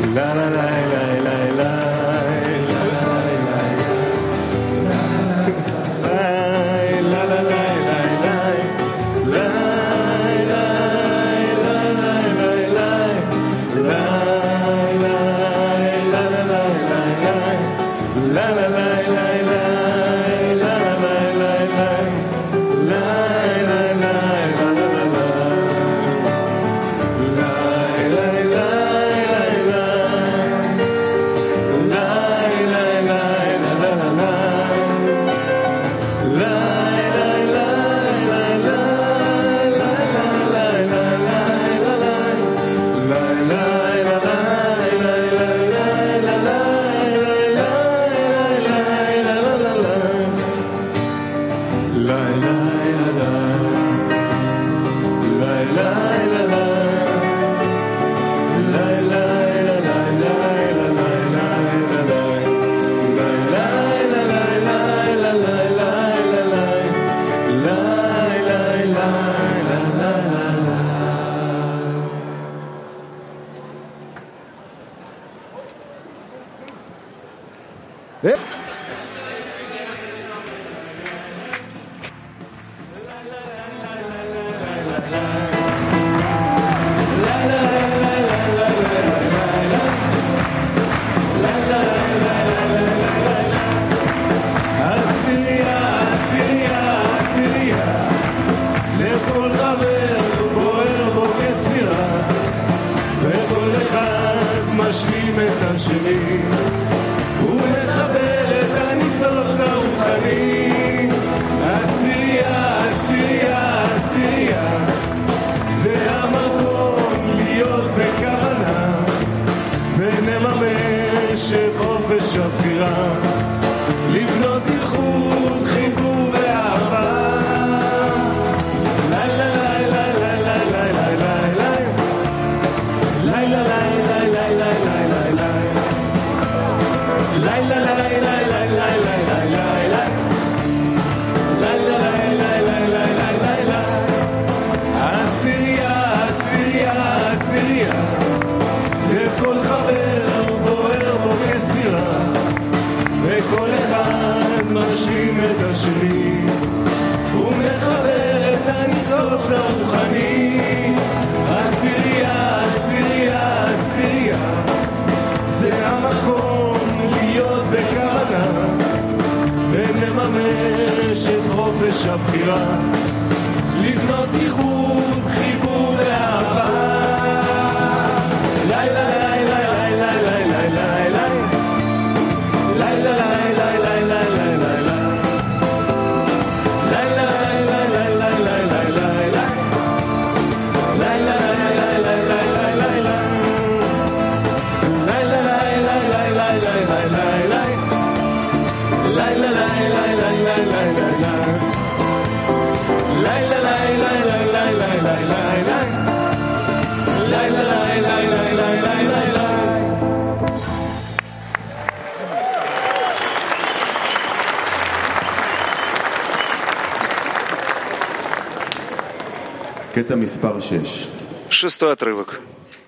Шестой отрывок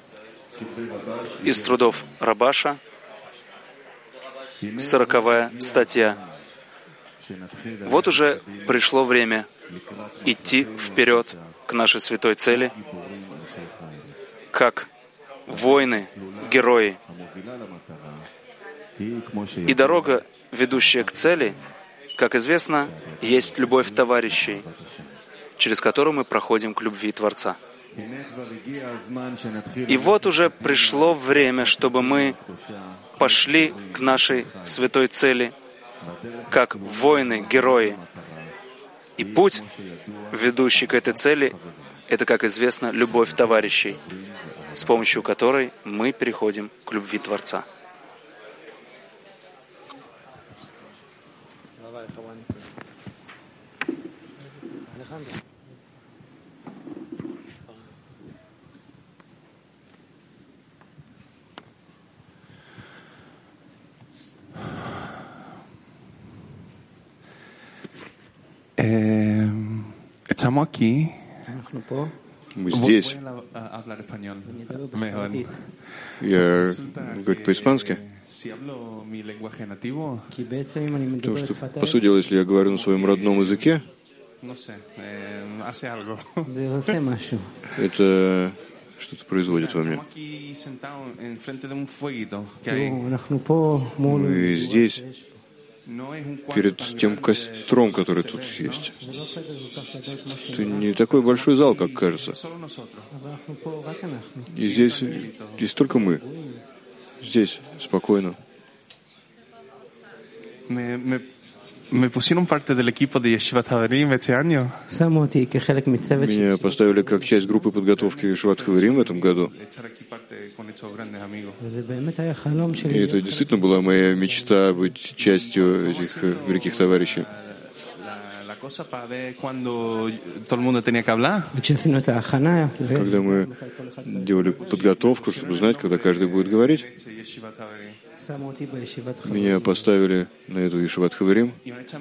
из трудов Рабаша, 40-я статья. Вот уже пришло время идти вперед к нашей святой цели, как воины, герои. И дорога, ведущая к цели, как известно, есть любовь товарищей, через которую мы проходим к любви Творца. И вот уже пришло время, чтобы мы пошли к нашей святой цели, как воины, герои. И путь, ведущий к этой цели, это, как известно, любовь товарищей, с помощью которой мы переходим к любви Творца. Estamos aquí אנחנו פה Мы здесь. Я говорю по-испански. Потому что, по сути дела, если я говорю на своем родном языке, это что-то производит во мне. Мы здесь, перед тем костром, который тут есть. Это не такой большой зал, как кажется. И здесь только мы. Здесь спокойно. Me pusieron parte del equipo de Yeshivat Havarim este año. Меня поставили как часть группы подготовки Yeshivat Havarim в этом году. И это действительно была моя мечта быть частью этих великих товарищей. Когда мы делали подготовку, чтобы знать, когда каждый будет говорить, меня поставили на эту Yeshivat Havarim.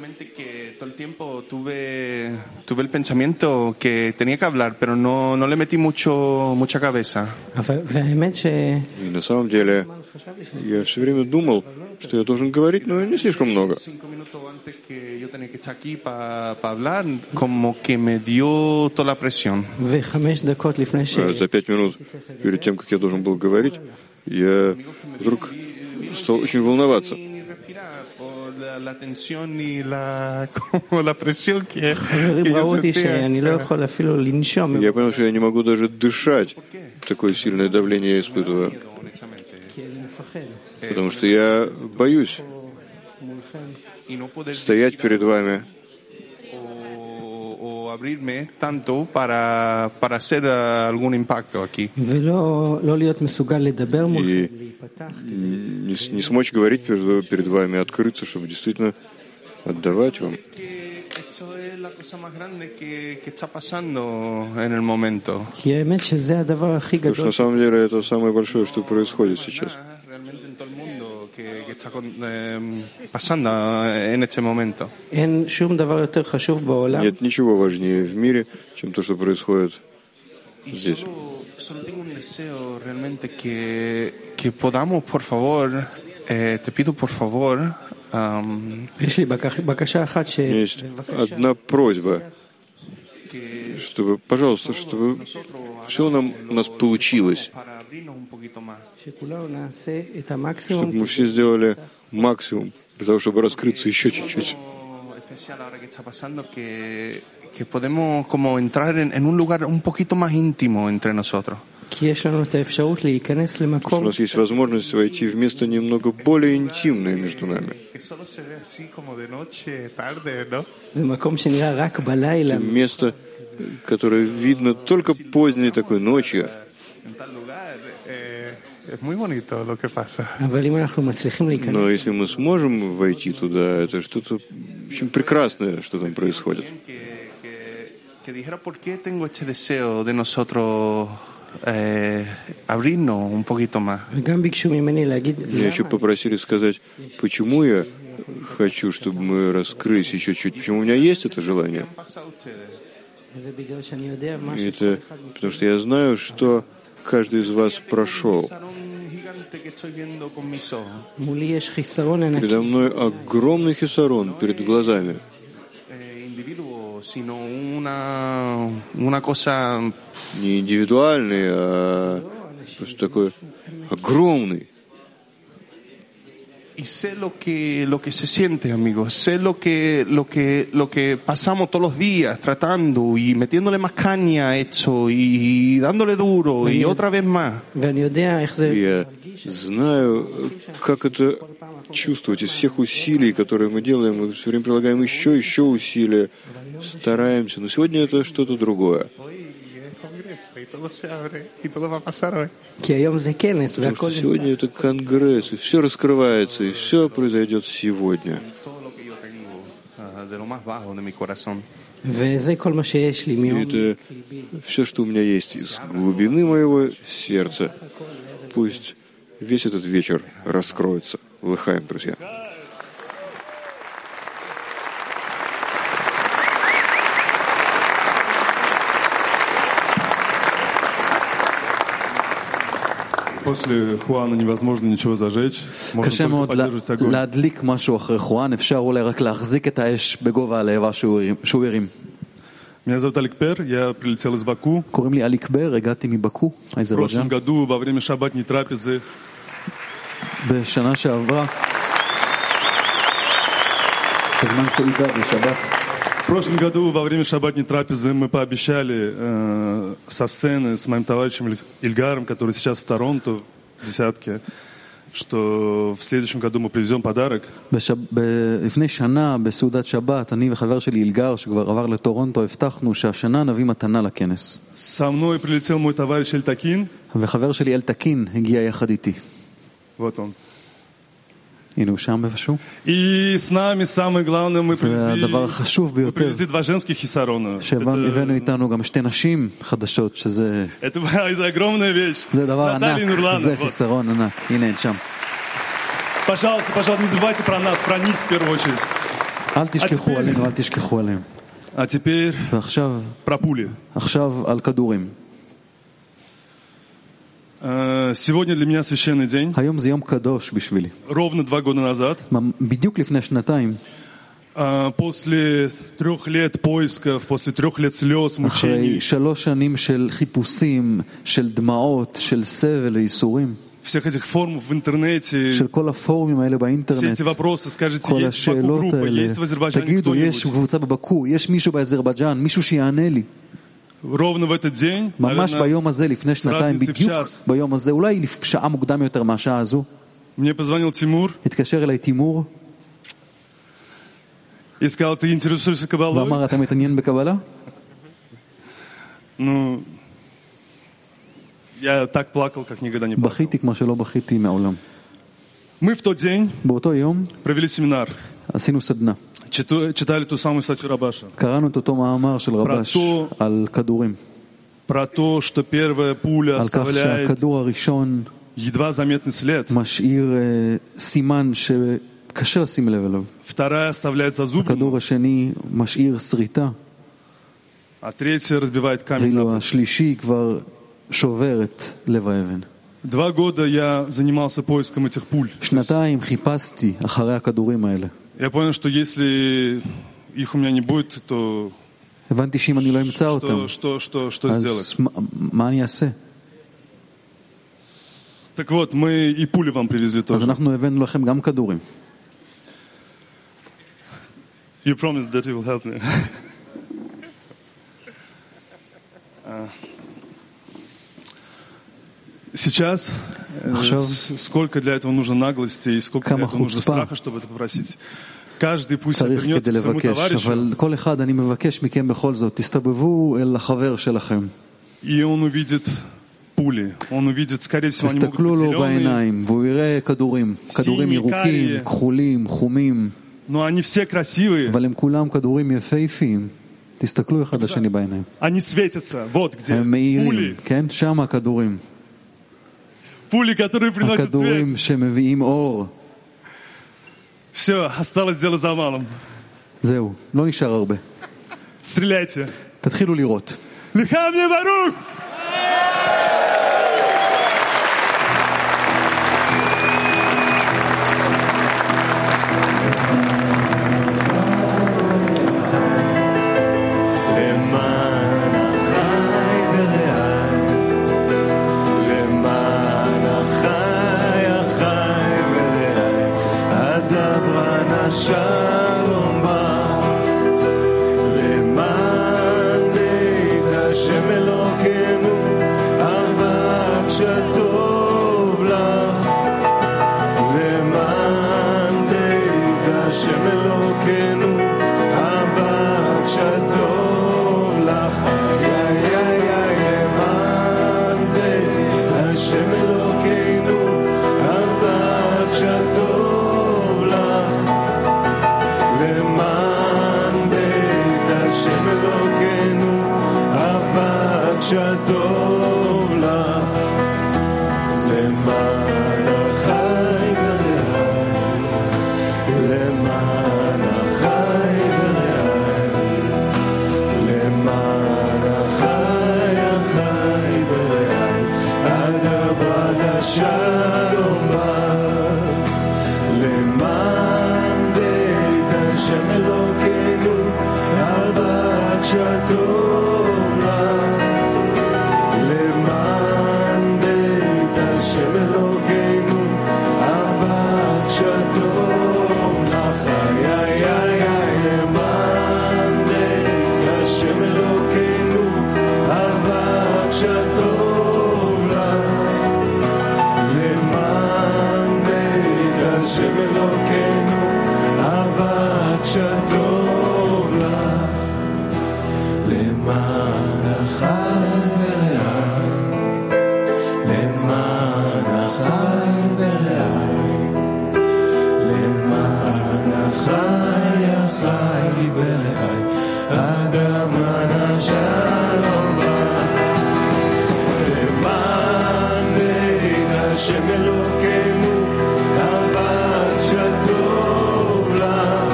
Tuve el pensamiento que tenía que hablar, pero no le metí mucha cabeza. И на самом деле я все время думал, что я должен говорить, но не слишком много. Como que me dio toda la presión. За 5 минут перед тем, как я должен был говорить, я вдруг стал очень волноваться. La tensión y la presión que Я понял, что я не могу даже дышать. Такое сильное давление я испытываю. Потому что я боюсь стоять перед вами abrirme tanto para hacer algún impacto aquí. И не смочь говорить перед вами, открыться, чтобы действительно отдавать вам. Потому что на самом деле это самое большое, что происходит сейчас. Нет ничего важнее в мире, чем то, что происходит здесь. Que podamos, por favor, te pido por favor. Есть одна просьба, чтобы, пожалуйста, чтобы все у нас получилось, чтобы мы все сделали максимум для того, чтобы раскрыться еще чуть-чуть. Que podemos como entrar en un lugar un poquito más íntimo entre nosotros. У нас есть возможность войти в место немного более интимное между нами. Место, которое видно только поздней такой ночью. Но если мы сможем войти туда, это что-то очень прекрасное, что там происходит. Que dijera por qué tengo este deseo de nosotros abrirnos un poquito más. Меня еще попросили сказать, почему я хочу, чтобы мы раскрылись еще чуть. Почему у меня есть это желание? И это потому что я знаю, что каждый из вас прошел. Передо мной огромный хисарон перед глазами. Не индивидуальный, а просто такой огромный. Y sé lo que se siente, amigos. Sé lo que pasamos todos los días tratando y metiéndole más caña a esto y dándole duro y otra vez más. Я знаю, как это чувствовать из всех усилий, которые мы делаем. Мы все время прилагаем еще усилия, стараемся. Но сегодня это что-то другое. Потому что сегодня это конгресс, и все раскрывается, и все произойдет сегодня. И это все, что у меня есть из глубины моего сердца. Пусть весь этот вечер раскроется. Лыхаем, друзья. после Хуана невозможно ничего зажечь. Можно קשה только מאוד поддерживать огонь. להדליק משהו אחרי חואן, אפשר אולי רק להחזיק את האש בגובה הלהבה שהוא הרים. Меня зовут Алик Пер, я прилетел из Баку. קוראים לי אליק בר, הגעתי מבאקו, В прошлом אזרבייג'אן. году во время шаббатной трапезы בשנה שעברה, בזמן סעודה בשבת, В прошлом году во время шаббатной трапезы мы пообещали со сцены с моим товарищем Ильгаром, который сейчас в Торонто, в десятке, что в следующем году мы привезем подарок. לפני שנה, בסעודת שבת, אני וחבר שלי אילגר, שכבר עבר לטורונטו, הבטחנו שהשנה נביא מתנה לכנס. Со мной прилетел мой товарищ Эльтакин. וחבר שלי אלתקין הגיע יחד איתי. Вот он. הנה הוא שם איפשהו. И с нами самое главное, мы והדבר החשוב ביותר, привезли два женских хисарона. שהבאנו איתנו גם שתי נשים חדשות, שזה Это огромная вещь. זה דבר Наталья ענק, Нурлана. זה Вот. חיסרון ענק. הנה הן שם. Пожалуйста, пожалуйста, не забывайте про нас, про них в первую очередь. אל תשכחו עלינו, אל תשכחו עליהם. А теперь ועכשיו про пули. על כדורים. Сегодня для меня священный день. היום זה יום קדוש בשבילי. Ровно 2 года назад, בדיוק לפני שנתיים, после 3 лет поисков, после 3 лет слез, мучений, אחרי 3 שנים של חיפושים, של דמעות, של סבל וייסורים, всех этих форумов в интернете, של כל הפורומים האלה все באינטרנט, эти вопросы, скажите, כל есть в Баку השאלות группа, האלה, есть в Азербайджане תגידו, יש кто-нибудь? קבוצה בבקו, יש מישהו באזרבייג'אן, מישהו שיענה לי. Ровно в этот день, ממש наверное, ביום הזה, לפני שנתיים, разницы в בדיוק час. ביום הזה, אולי שעה מוקדם יותר מהשעה הזו, мне позвонил Тимур התקשר אליי תימור, и сказал, ты интересуешься кабалой? ואמר, אתה מתעניין בקבלה? Ну, я так плакал, как никогда не плакал. בכיתי כמו שלא בכיתי מעולם. Мы в тот день באותו יום провели семинар, עשינו סדנה. читали ту самую статью Рабаша, קראנו את אותו מאמר של רבש על כדורים, про то, что первая пуля על כך оставляет שהכדור הראשון едва заметный след, משאיר סימן שקשה לשים לב אליו, вторая оставляет зазубрину, הכדור השני משאיר שריטה, а третья разбивает камень. ואילו השלישי כבר שובר את לב האבן. 2 года я занимался поиском этих пуль. שנתיים חיפשתי אחרי הכדורים האלה. Я понял, что если их у меня не будет, то הבנתי שאם אני לא אמצא אותם, что אז сделать? מה אני אעשה? Так вот, мы и пули вам привезли אז тоже. אנחנו הבאנו לכם גם כדורים. You promised that you will help me. Сейчас сколько для этого нужно наглости и сколько для этого нужно страха, чтобы это попросить. Каждый пусть צריך обернется כדי к своему לבקש, товарищу, אבל כל אחד אני מבקש מכם בכל זאת, תסתובבו אל החבר שלכם, и он увидит пули. Он увидит, скорее всего, они могут תסתכלו быть לו зеленые, בעיניים, והוא יראה כדורים, כדורים ירוקים, כחולים, חומים, но они все красивые. אבל הם כולם כדורים יפהפיים. תסתכלו אחד לשני בעיניים. Они светятся. Вот где. הם מאירים, Пули. כן? שם הכדורים. Пули, которые приносят свет. הכדורים שמביאים אור. Все, осталось дело за малым. זהו, לא נשאר הרבה. Стреляйте. תתחילו לראות. Лихам не барух! שלום בך למען בית השם אלוקינו אבק שטוב לך למען בית השם אלוקינו אבק שטוב לך למען בית השם אלוקינו אבק שטוב לך למען בית השם אלוקינו אבק שטוב לך למען שלום לך, למען בית השם אלוקינו, אהבת שטוב לך, למען בית השם אלוקינו, אהבת שטוב לך, למען בית השם אלוקינו, אהבת שטוב לך, למען בית השם אלוקינו, אהבת שטוב לך, למען החי ורעי, למען החי ורעי, למען החי ורעי, אדם שלום לך, למען בית השם אלוקינו, אהבת שטוב לך,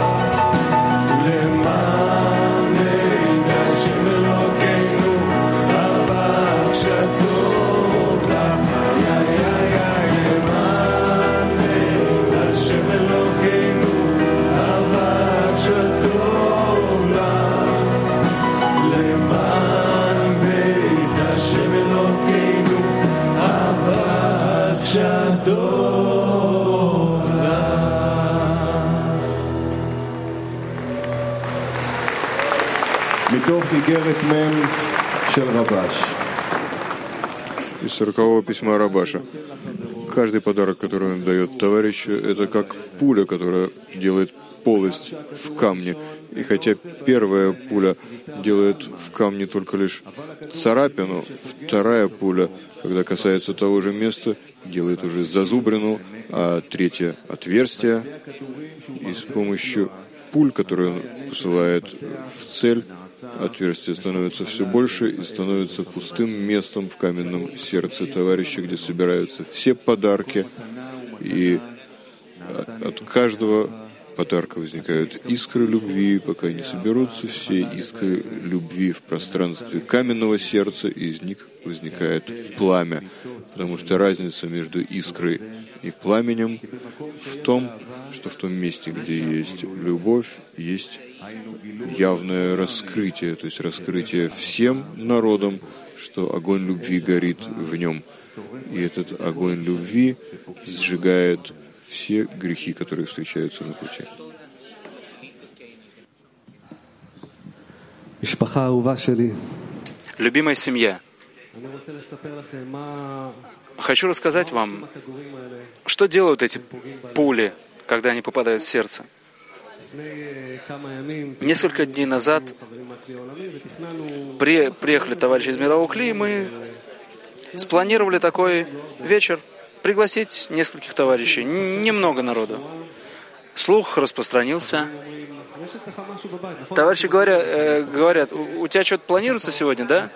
למען בית השם אלוקינו, אהבת שטוב לך, למען בית השם אלוקינו, אהבת שטוב לך, למען בית השם אלוקינו, אהבת שטוב לך. מתוך איגרת מ' של רבש. Из 40-го письма Рабаша. Каждый подарок, который он дает товарищу, это как пуля, которая делает полость в камне. И хотя первая пуля делает в камне только лишь царапину, вторая пуля, когда касается того же места, делает уже зазубрину, а третья — отверстие. И с помощью пуль, которые он посылает в цель, отверстие становится все больше и становится пустым местом в каменном сердце товарища, где собираются все подарки, и от каждого подарка возникают искры любви, пока не соберутся все искры любви в пространстве каменного сердца, и из них возникает пламя. Потому что разница между искрой и пламенем в том, что в том месте, где есть любовь, есть явное раскрытие, то есть раскрытие всем народам, что огонь любви горит в нем. И этот огонь любви сжигает все грехи, которые встречаются на пути. Любимая семья, хочу рассказать вам, что делают эти пули, когда они попадают в сердце. Несколько дней назад приехали товарищи из Мирового Кли, и мы спланировали такой вечер, пригласить нескольких товарищей, немного народу. Слух распространился. Товарищи говорят, у тебя что-то планируется сегодня, да?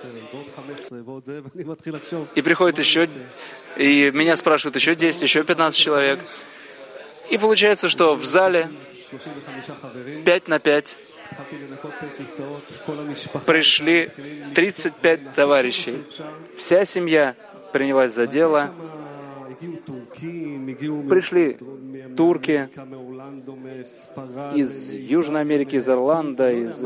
И приходит еще, и меня спрашивают еще 10, еще 15 человек. И получается, что в зале 5 на 5 пришли 35 товарищей. Вся семья принялась за дело. Пришли турки из Южной Америки, из Ирланда, из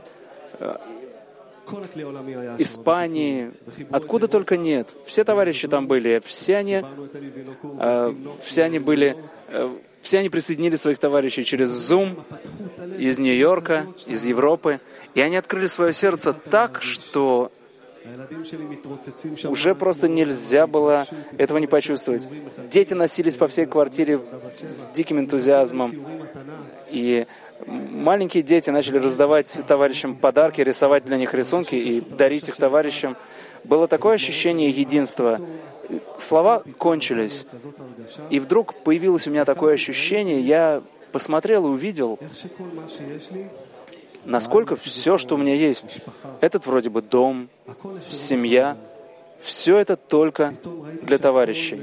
Испании, откуда только нет. Все товарищи там были, все они присоединили своих товарищей через Zoom из Нью-Йорка, из Европы, и они открыли свое сердце так, что уже просто нельзя было этого не почувствовать. Дети носились по всей квартире с диким энтузиазмом, и маленькие дети начали раздавать товарищам подарки, рисовать для них рисунки и дарить их товарищам. Было такое ощущение единства. Слова кончились, и вдруг появилось у меня такое ощущение, я посмотрел и увидел, насколько все, что у меня есть, этот вроде бы дом, семья, все это только для товарищей.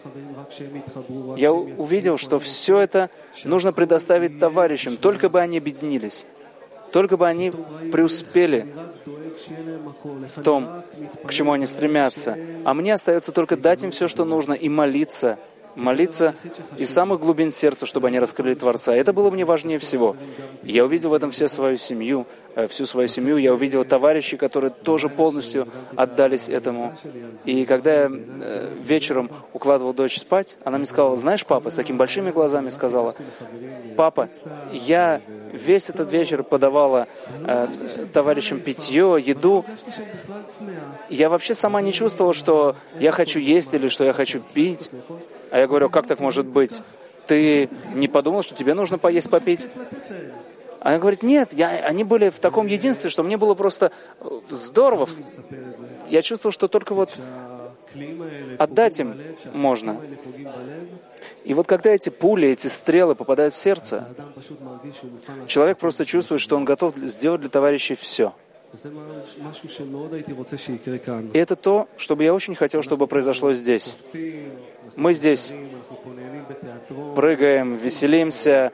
Я увидел, что все это нужно предоставить товарищам, только бы они объединились. только бы они преуспели в том, к чему они стремятся. А мне остается только дать им все, что нужно, и молиться из самых глубин сердца, чтобы они раскрыли Творца. Это было мне важнее всего. Я увидел в этом всю свою семью. Я увидел товарищей, которые тоже полностью отдались этому. И когда я вечером укладывал дочь спать, она мне сказала: знаешь, папа, с такими большими глазами сказала: папа, я весь этот вечер подавала товарищам питье, еду. Я вообще сама не чувствовала, что я хочу есть или что я хочу пить. А я говорю: как так может быть? Ты не подумал, что тебе нужно поесть, попить? Она говорит: нет, они были в таком единстве, что мне было просто здорово. Я чувствовал, что только вот отдать им можно. И вот когда эти пули, эти стрелы попадают в сердце, человек просто чувствует, что он готов сделать для товарищей все. И это то, что бы я очень хотел, чтобы произошло здесь. Мы здесь прыгаем, веселимся,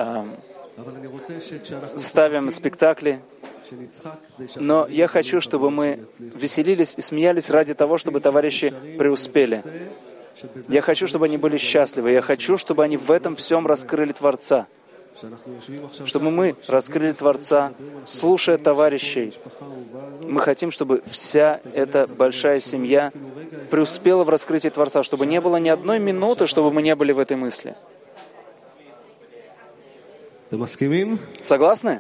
ставим спектакли. Но я хочу, чтобы мы веселились и смеялись ради того, чтобы товарищи преуспели. Я хочу, чтобы они были счастливы. Я хочу, чтобы они в этом всем раскрыли Творца. Чтобы мы раскрыли Творца, слушая товарищей. Мы хотим, чтобы вся эта большая семья преуспела в раскрытии Творца, чтобы не было ни одной минуты, чтобы мы не были в этой мысли. Согласны?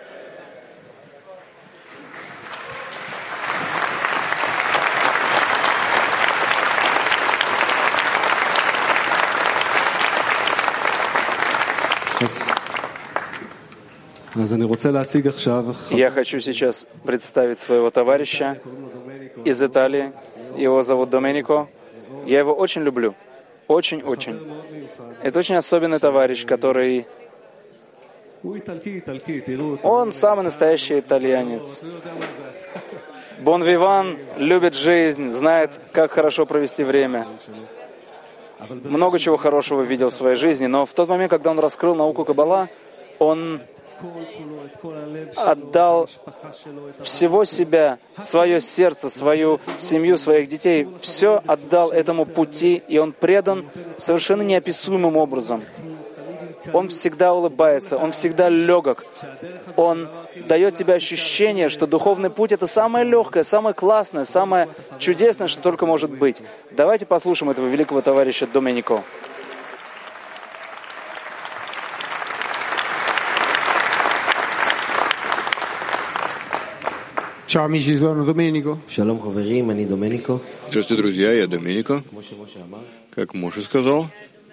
Я хочу сейчас представить своего товарища из Италии. Его зовут Доменико. Я его очень люблю. Очень-очень. Это очень особенный товарищ, который... Он самый настоящий итальянец. Бон виван, любит жизнь, знает, как хорошо провести время. Много чего хорошего видел в своей жизни, но в тот момент, когда он раскрыл науку Каббала, он отдал всего себя, свое сердце, свою семью, своих детей, все отдал этому пути, и он предан совершенно неописуемым образом. Он всегда улыбается, он всегда легок, он дает тебе ощущение, что духовный путь — это самое легкое, самое классное, самое чудесное, что только может быть. Давайте послушаем этого великого товарища Доменико. Ciao amici, sono Domenico. Здравствуйте, друзья, я Доменико. Как Моше сказал,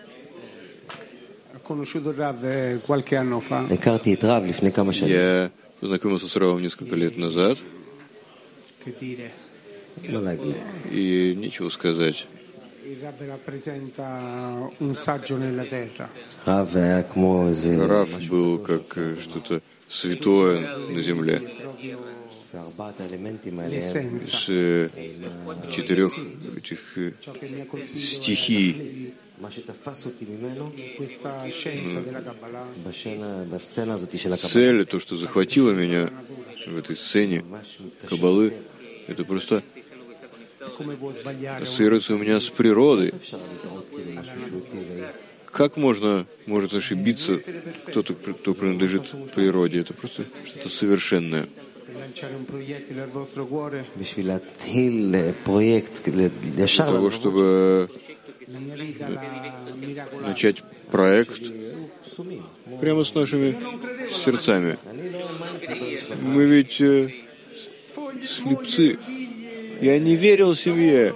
я познакомился с Равом несколько лет назад, и нечего сказать. Рав был как что-то святое на земле. С 4 этих стихий. Цель, то, что захватило меня в этой сцене Каббалы, это просто ассоциируется у меня с природой. Как может ошибиться кто-то, кто принадлежит природе? Это просто что-то совершенное. Для того, чтобы начать проект прямо с нашими сердцами. Мы ведь слепцы. Я не верил семье.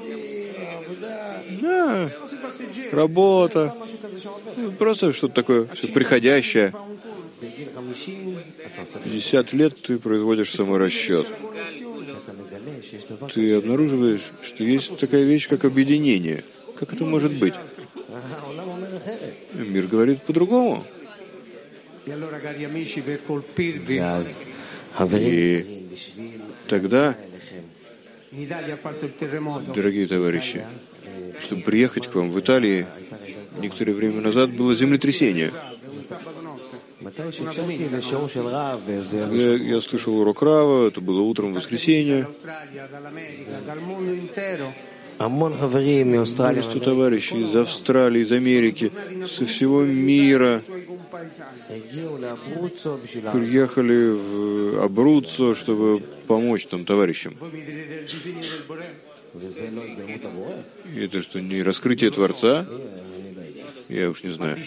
Да, работа. Просто что-то такое все приходящее. 50 лет ты производишь саморасчет. Ты обнаруживаешь, что есть такая вещь, как объединение. Как это может быть? Мир говорит по-другому. И тогда, дорогие товарищи, чтобы приехать к вам в Италии, некоторое время назад было землетрясение. Я слышал урок Рава, это было утром в воскресенье. Множество товарищей из Австралии, из Америки, со всего мира приехали в Абруццо, чтобы помочь там товарищам. Это что, не раскрытие Творца? Я уж не знаю.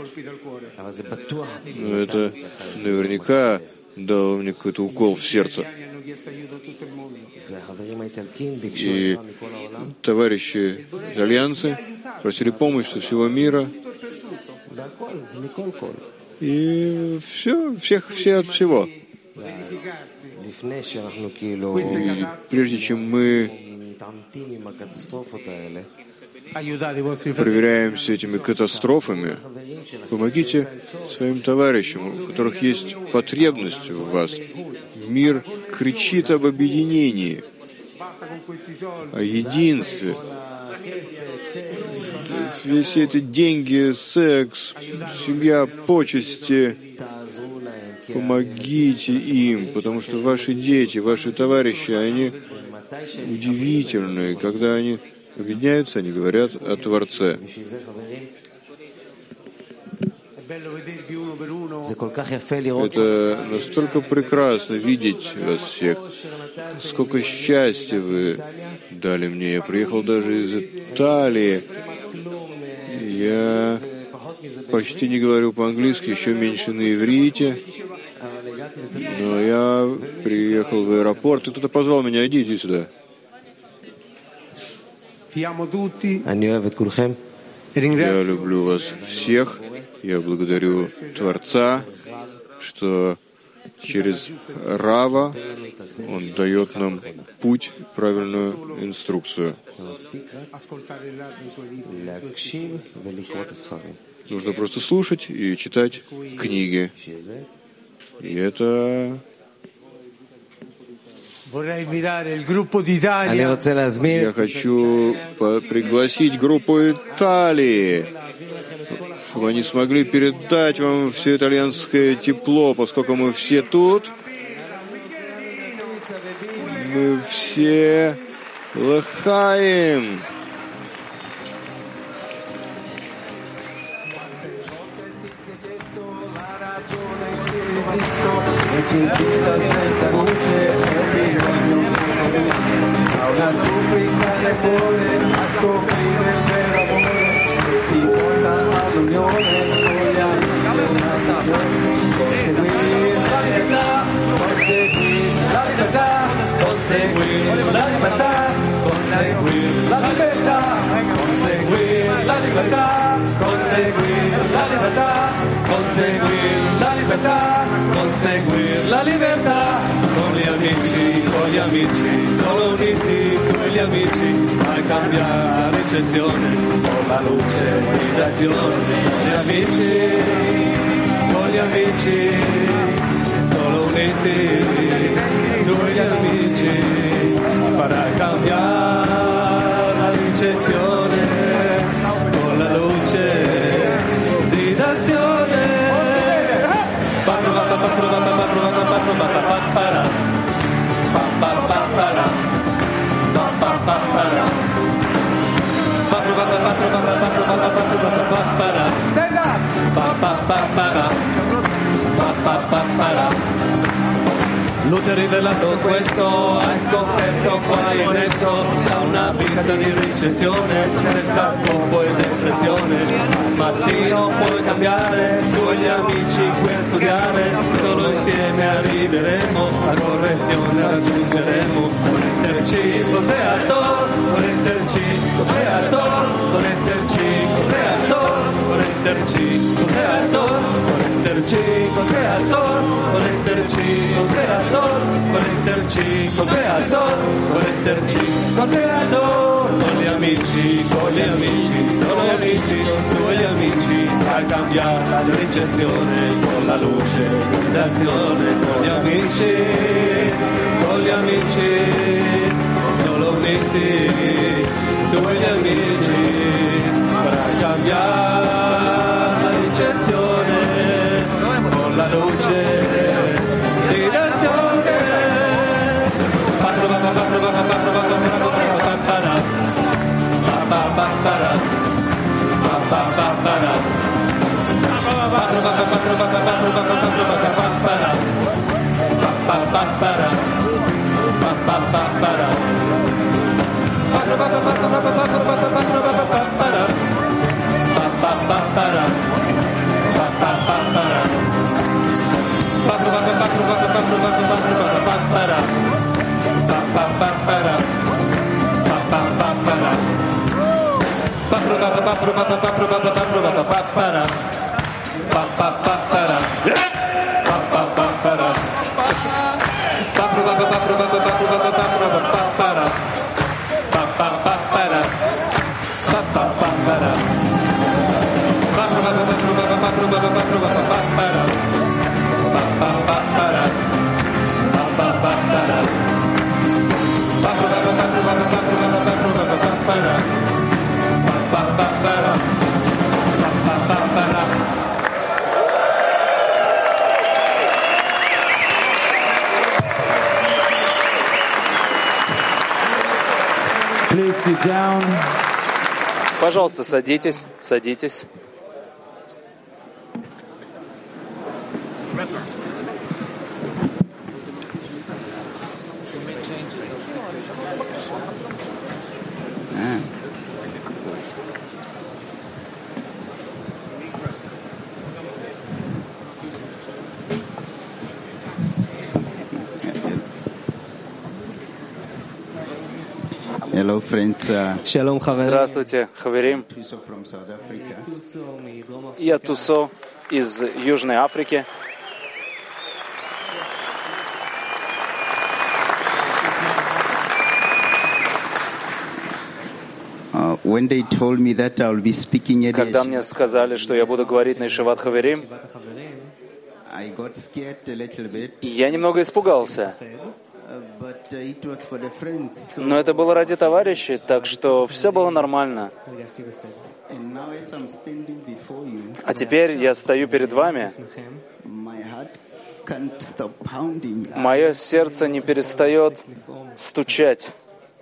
Но это наверняка дало мне какой-то укол в сердце. И товарищи итальянцы просили помощь со всего мира. И все от всего. И прежде чем мы проверяемся этими катастрофами, помогите своим товарищам, у которых есть потребность в вас. Мир кричит об объединении, о единстве. Все эти деньги, секс, семья, почести, помогите им, потому что ваши дети, ваши товарищи, они удивительные. Когда они объединяются, они говорят о Творце. Это настолько прекрасно видеть вас всех. Сколько счастья вы дали мне. Я приехал даже из Италии. Я почти не говорю по-английски, еще меньше на иврите. Но я приехал в аэропорт, и кто-то позвал меня: иди сюда. Я люблю вас всех. Я благодарю Творца, что через Рава он дает нам путь, правильную инструкцию. Нужно просто слушать и читать книги. И это... Я хочу пригласить группу Италии, чтобы они смогли передать вам все итальянское тепло, поскольку мы все тут. Мы все лыхаем. Una súplica de cuore a scoprire il vero amore, ti porta all'unione con gli amici della nazione. Conseguire la libertà, conseguire la libertà, conseguire la libertà, conseguire la libertà, conseguire la libertà, conseguire la libertà, conseguire la libertà, conseguire la libertà. Con gli amici, solo uniti tu e gli amici, a cambiare la ricezione, con la luce di d'azione. Con gli amici, solo uniti tu e gli amici, para cambiare la ricezione, con la luce di d'azione. Stand up! Lui ti ha rivelato questo, hai scoperto quale è esso, da una vita di ricezione, senza scopo e depressione. Mattino puoi cambiare, tu e gli amici qui a studiare, solo insieme arriveremo, la correzione raggiungeremo. Connetterci con Creator, connetterci con Creator, connetterci con Creator, connetterci con Creator, connetterci con Creator, connetterci con Creator. Connetterci con Creator, connetterci con Creator, con gli amici, solo gli amici, tu e gli amici, a cambiare la ricezione, con la luce d'azione, con gli amici, solo uniti, tu e gli amici, per cambiare la ricezione, con Please sit down. Пожалуйста, садитесь, садитесь. Hello, friends. Здравствуйте, хаверим. Я Тусо из Южной Африки. Когда мне сказали, что я буду говорить на Ешиват Хаверим, я немного испугался. Но это было ради товарищей, так что все было нормально. А теперь я стою перед вами. Мое сердце не перестает стучать.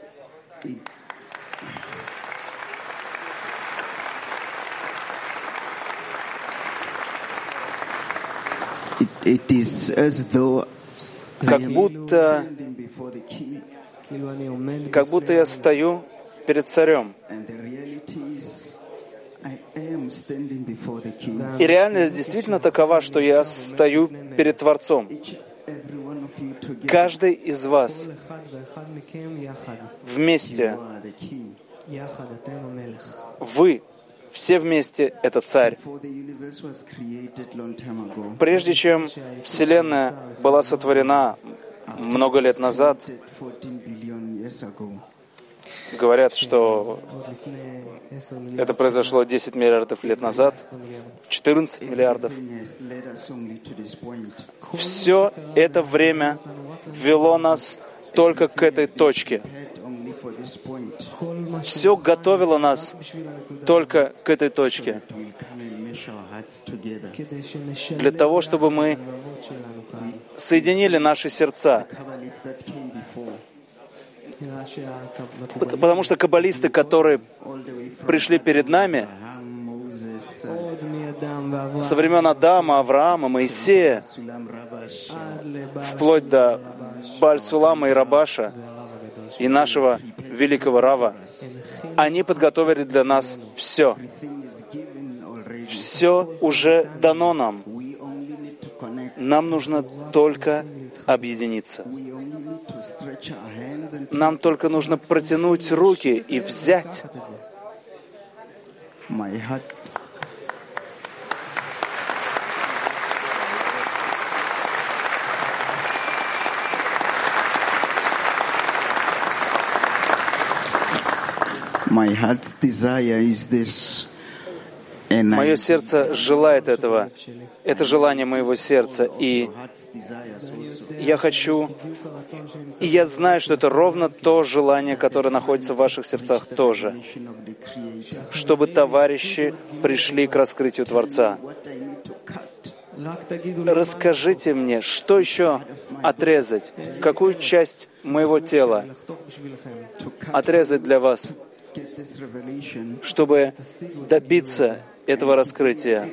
Как будто я стою перед царем. И реальность действительно такова, что я стою перед Творцом. Каждый из вас вместе, вы все вместе — это царь. Прежде чем Вселенная была сотворена много лет назад, говорят, что это произошло 10 миллиардов лет назад, 14 миллиардов. Все это время вело нас только к этой точке. Все готовило нас только к этой точке. Для того, чтобы мы соединили наши сердца. Потому что каббалисты, которые пришли перед нами со времен Адама, Авраама, Моисея, вплоть до Бааль-Сулама и Рабаша, и нашего великого Рава, они подготовили для нас все. Все уже дано нам. Нам нужно только объединиться. Нам только нужно протянуть руки и взять. My heart's desire is this. Мое сердце желает этого. Это желание моего сердца. И я хочу, и я знаю, что это ровно то желание, которое находится в ваших сердцах тоже. Чтобы товарищи пришли к раскрытию Творца. Расскажите мне, что еще отрезать? Какую часть моего тела отрезать для вас? чтобы добиться этого раскрытия.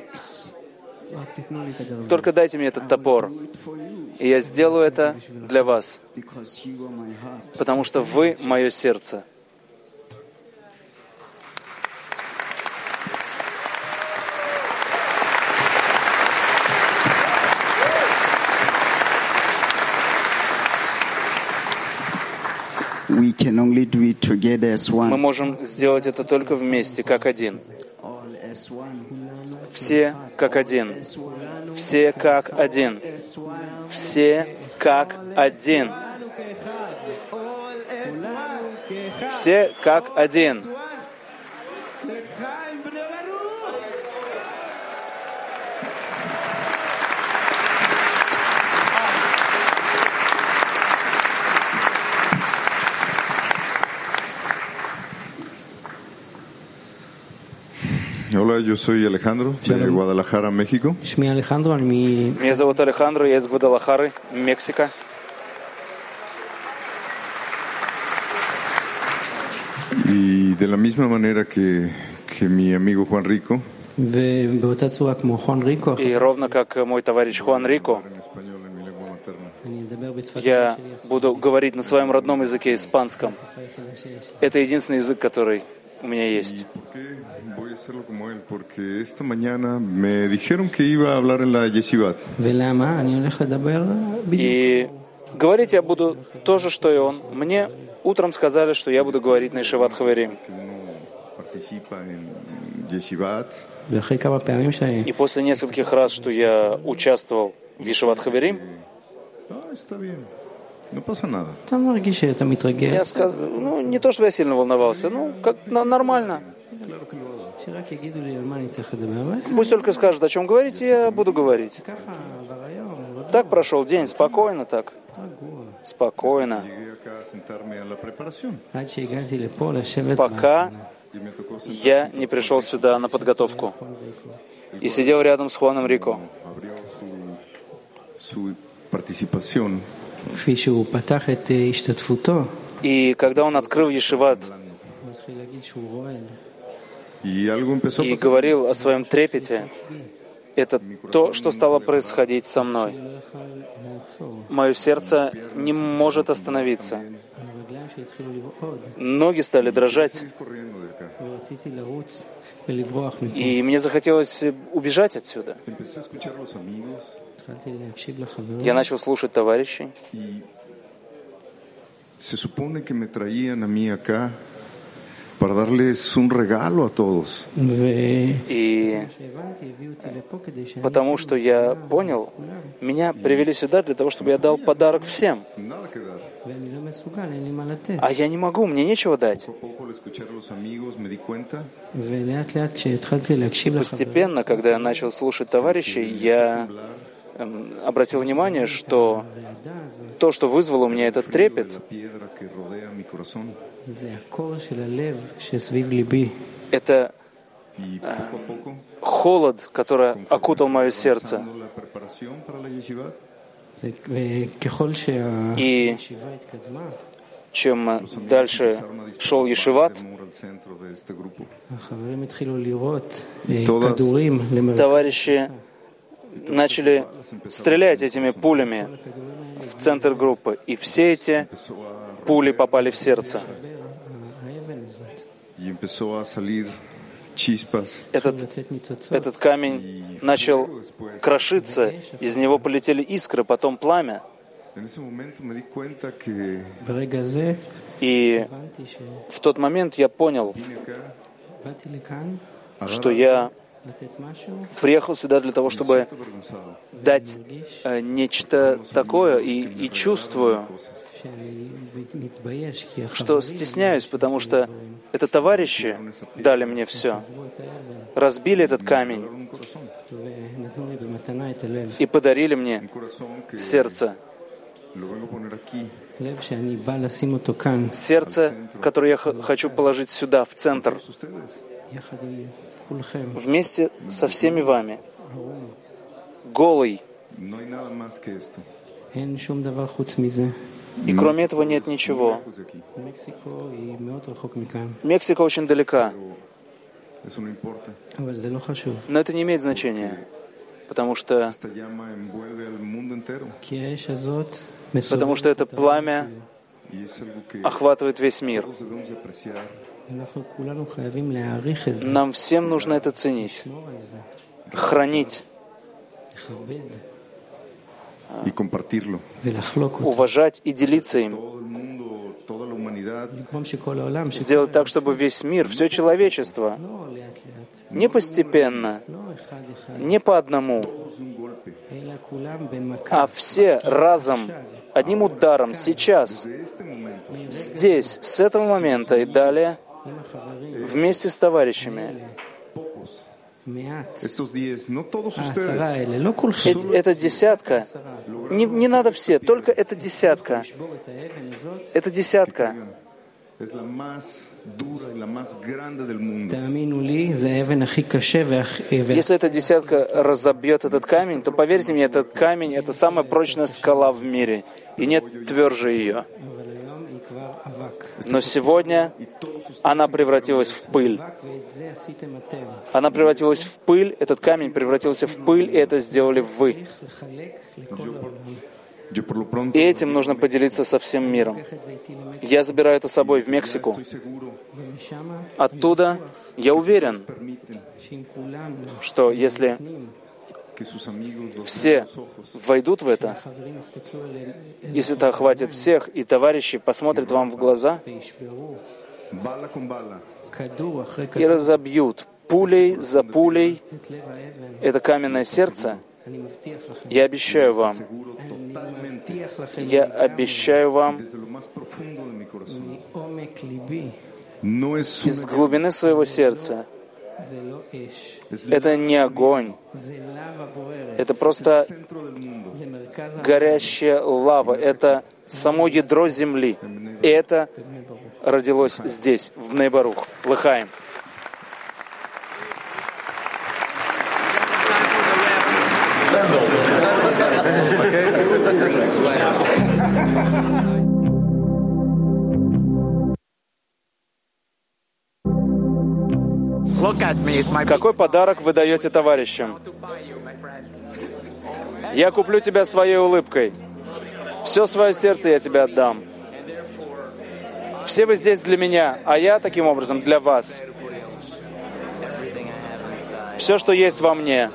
Только дайте мне этот топор, и я сделаю это для вас, потому что вы — мое сердце. Мы можем сделать это только вместе, как один. Все как один. Все как один. Все как один. Все как один. Hola, yo soy Alejandro de Guadalajara, México. Меня зовут Алехандро, я из Гвадалахары, Мексика. Y de la misma manera que mi amigo Juan Rico, И ровно как мой товарищ Хуан Рико, я буду говорить на своем родном языке, испанском. Это единственный язык, который у меня есть. Porque esta mañana me dijeron que iba a hablar en la yeshivat. И говорить я буду то же, что и он. Мне утром сказали, что я буду говорить на Ешиват Хаверим. И после нескольких раз, что я участвовал в Ешиват Хаверим, я сказал, не то, что я сильно волновался, как нормально. Пусть только скажут, о чем говорить, и я буду говорить. Так прошел день, спокойно так. Спокойно. Пока я не пришел сюда на подготовку. И сидел рядом с Хуаном Рико. И когда он открыл Ешиват и говорил о своем трепете, это то, что стало происходить со мной. Мое сердце не может остановиться. Ноги стали дрожать. И мне захотелось убежать отсюда. Я начал слушать товарищей. Para darles un regalo a todos. И потому что я понял, меня привели сюда для того, чтобы я дал подарок всем. А я не могу, мне нечего дать. Постепенно, когда я начал слушать товарищей, я обратил внимание, что то, что вызвало у меня этот трепет, это холод, который окутал мое сердце. И чем дальше шел Ешиват, товарищи начали стрелять этими пулями в центр группы, и все эти пули попали в сердце. Этот камень начал крошиться, из него полетели искры, потом пламя. И в тот момент я понял, что я приехал сюда для того, чтобы дать нечто такое, и чувствую, что стесняюсь, потому что это товарищи дали мне все, разбили этот камень и подарили мне сердце. Сердце, которое я хочу положить сюда, в центр, вместе со всеми вами, голый. И кроме этого нет ничего. Мексика очень далека. Но это не имеет значения, потому что это пламя охватывает весь мир. Нам всем нужно это ценить, хранить, уважать и делиться им. Сделать так, чтобы весь мир, все человечество, не постепенно, не по одному, а все разом, одним ударом, сейчас, здесь, с этого момента и далее, вместе с товарищами. Эта десятка, не надо все, только эта десятка. Это десятка. Если эта десятка разобьет этот камень, то поверьте мне, этот камень — это самая прочная скала в мире, и нет тверже ее. Но сегодня она превратилась в пыль. Она превратилась в пыль, этот камень превратился в пыль, и это сделали вы. И этим нужно поделиться со всем миром. Я забираю это с собой в Мексику. Оттуда я уверен, что если все войдут в это, если это охватит всех, и товарищи посмотрят вам в глаза и разобьют пулей за пулей это каменное сердце, я обещаю вам, из глубины своего сердца, это не огонь, это просто горящая лава, это само ядро земли. И это родилось здесь, в Бней-Барух, Лыхаим. Какой подарок вы даете товарищам? Я куплю тебя своей улыбкой. Все свое сердце я тебе отдам. Все вы здесь для меня, а я таким образом для вас. Все, что есть во мне.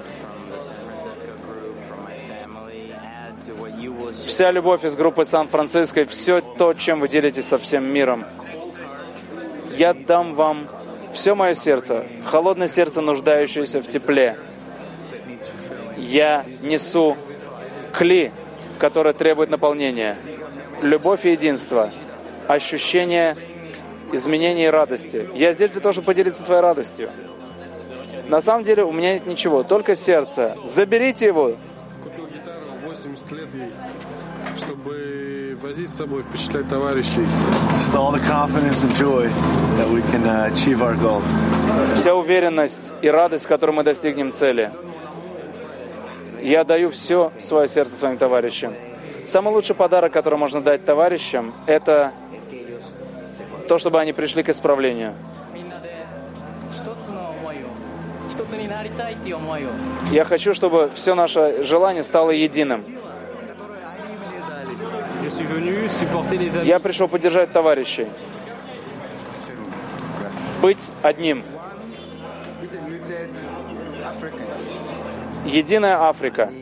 Вся любовь из группы Сан-Франциско, все то, чем вы делитесь со всем миром. Я дам вам все мое сердце, холодное сердце, нуждающееся в тепле. Я несу кли, которое требует наполнения. Любовь и единство, ощущение изменения и радости. Я здесь для того, чтобы поделиться своей радостью. На самом деле у меня нет ничего, только сердце. Заберите его. Купил гитару 80 лет ей, чтобы возить с собой, впечатлять товарищей. Вся уверенность и радость, с которой мы достигнем цели. Я даю все свое сердце своим товарищам. Самый лучший подарок, который можно дать товарищам, это то, чтобы они пришли к исправлению. Я хочу, чтобы все наше желание стало единым. Я пришел поддержать товарищей. Быть одним. Единая Африка.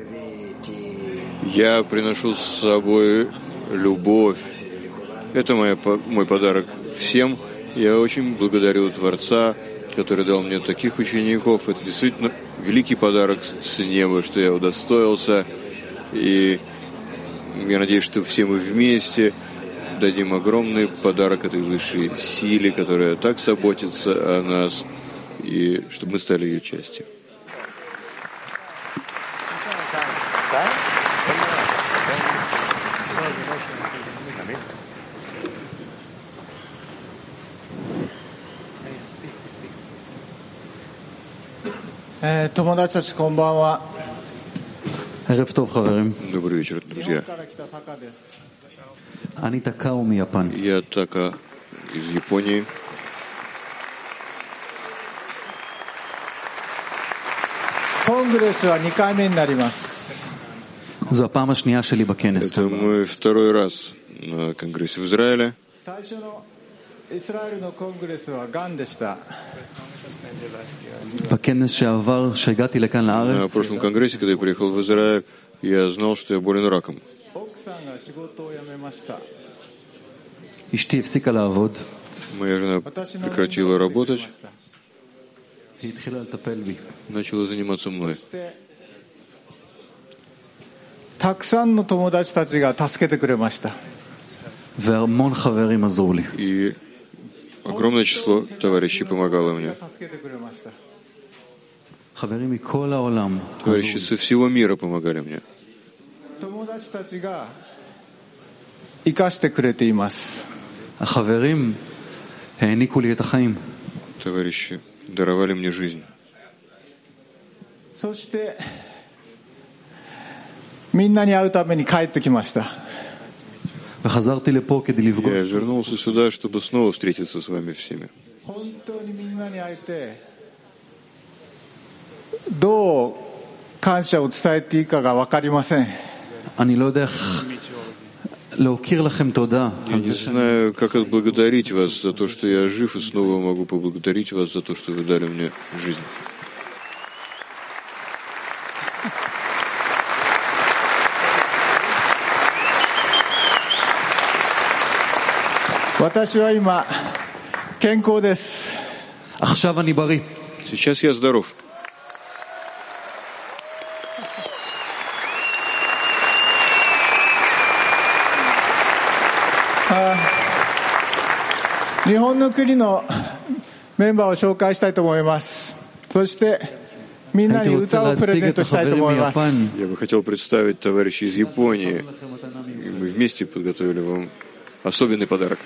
Я приношу с собой любовь. Это мой подарок всем. Я очень благодарю Творца, который дал мне таких учеников. Это действительно великий подарок с неба, что я удостоился. И я надеюсь, что все мы вместе дадим огромный подарок этой высшей силе, которая так заботится о нас, и чтобы мы стали ее частью. ערב טוב, חברים. Добрый вечер, друзья. אני טקאו מיפן. Я Така из Японии. זו הפעם השנייה שלי בכנס. Это мой второй раз на конгрессе в Израиле. בכנס שעבר, שהגעתי לכאן На לארץ, прошлом конгрессе, когда я приехал в Израиль, я знал, что я болен раком. אשתי הפסיקה לעבוד. Моя жена прекратила работать, היא התחילה לטפל בי. начала заниматься мной. たくさんの友達たちが助けてくれました。 והמון חברים עזרו לי. И огромное число товарищей помогало мне. חברים מכל העולם. Товарищи со всего мира помогали мне. 友達たちが生かしてくれています。 החברים העניקו לי את החיים. Товарищи даровали мне жизнь. そしてみんなに会うために帰ってきました。 וחזרתי לפה כדי Я לפגוש. вернулся сюда, чтобы снова встретиться с вами всеми. 本当にみんなに会えてどう感謝を伝えていいかが分かりません。 אני לא יודע איך להוקיר לכם תודה. Я не знаю, как отблагодарить вас за то, что я жив, и снова могу поблагодарить вас за то, что вы дали мне жизнь. עכשיו אני בריא. Сейчас я здоров. 日本の国のメンバーを紹介したいと思います。そしてみんなに歌をプレゼントしたいと思います。 Я бы хотел представить товарищей из Японии. И мы вместе подготовили вам особенный подарок.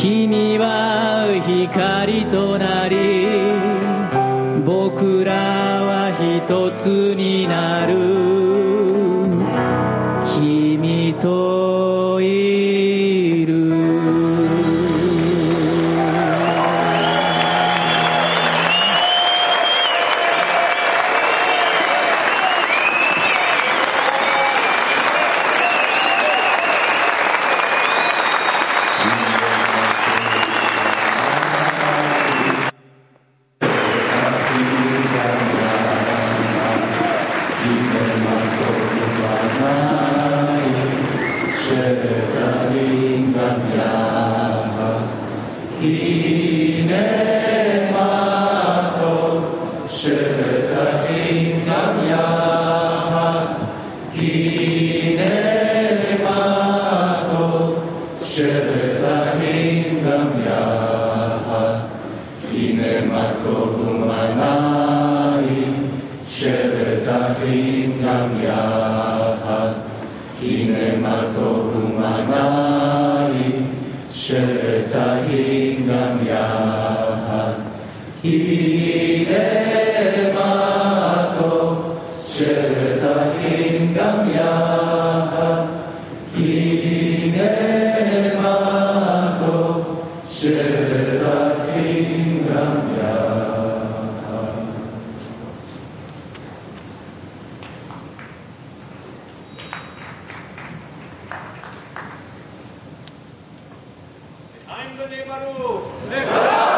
君は光となり僕らは一つになる君といる Ein Baruch.